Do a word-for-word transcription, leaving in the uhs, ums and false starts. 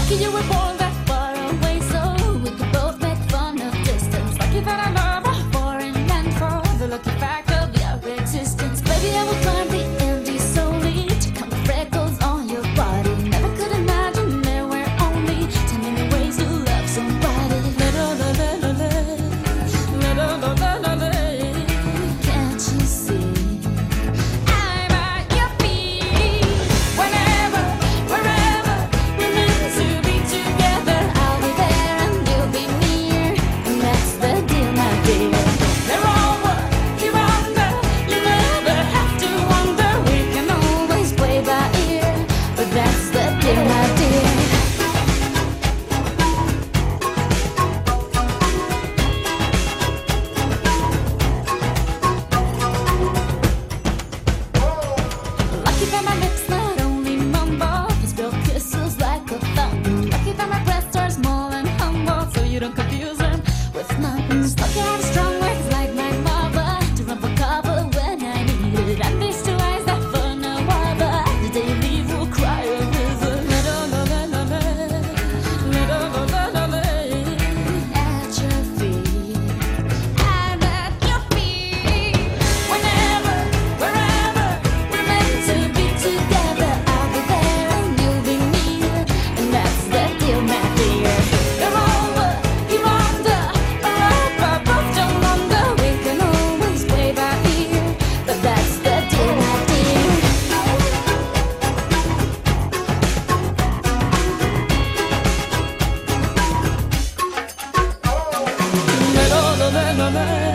Lucky you were born that far away, so we could both make fun of distance. Lucky that I love a foreign land for the lucky fact of your existence. Baby, I will climb the Andes solely to count the freckles on your body. Never could imagine there were only ten million ways to love somebody. La la la la la la la la la la la. Can't you see? I'm at your feet. Whenever, wherever we're meant to be together, I'll be there and you'll be near, and that's the deal, my dear. They're over, you're under. You never have to wonder. We can always play by ear, but that's the deal, my dear. Lucky that my lips not only mumble, they spill kisses like a fountain. Lucky that my breasts are small and humble, so you don't confuse them with mountains. Lucky I have strong words like my mother to run for cover when I need it. And these two eyes that for no other, the day you leave will cry a river. La la la la la la, la la la la la la. At your feet, I'm at your feet. Whenever, wherever we're meant to be together, I'll be there and you'll be near, and that's the deal, my dear. You're over, you're under, or up above, don't wonder. We can always play by ear, but that's the deal, my dear. La la la la la la.